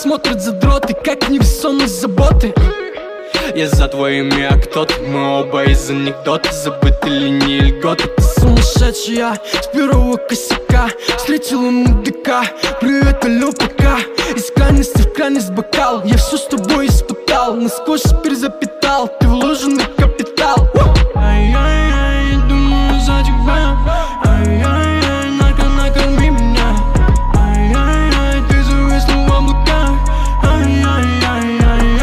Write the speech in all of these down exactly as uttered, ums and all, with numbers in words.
смотрят задроты, как невесомость заботы. Я за твоими, а кто-то, мы оба из анекдота. Забыты линии льготы. Ты сумасшедшая, с первого косяка встретила мудака. Привет, алло, пока. Из крайности в крайность бокал. Я все с тобой испытал, насквозь перезапитал. Ты вложенный капитал. Ай-яй-яй, я думаю за тебя. Ай-яй-яй, нарко, накорми меня. Ай-яй-яй, ты зависла в облаках. Ай-яй-яй-яй-яй-яй-яй-яй.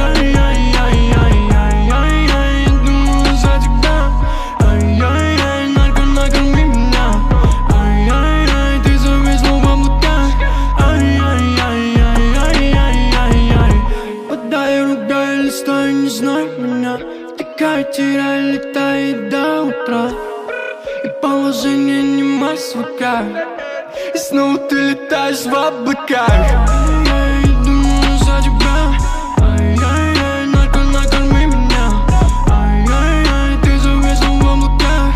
Теряй, летай до утра, и положение не мать свыка, и снова ты летаешь в облаках. Ай-яй, думаю за тебя. Ай-яй-яй, нарко, накорми меня. Ай-яй-яй, ты зависла в облаках.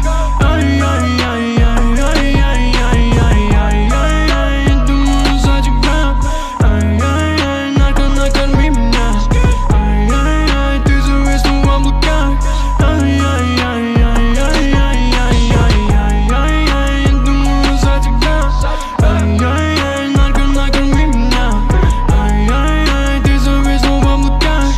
Ай-яй-яй-яй-яй-яй-яй-яй-яй, думаю за тебя. Ай-яй-яй, нарко, накорми меня. Ай-яй-яй, ты зависла в облаках. Ай-яй-яй-яй-яй-яй-яй-яй, думаю за тебя. Ай-яй-яй, нарко, накорми меня. Ай-яй-яй, ты зависла в облаках.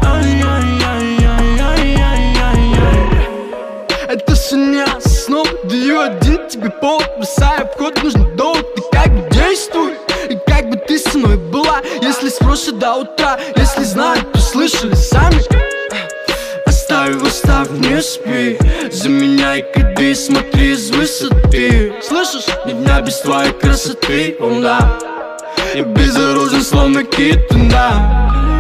Ай-яй-яй-яй-яй-яй-яй. Это шаня, снова даю один тебе повод. Бросаю в ход, нужно довод. Ты как бы действуй, и как бы ты со мной была. Если спросят до утра, если знают, то слышали сами. Оставь, оставь, не спи. Заменяй коды, смотри с высоты. Слышишь? Ни дня без твоей красоты, oh, да. Я безоружен, словно кит, да.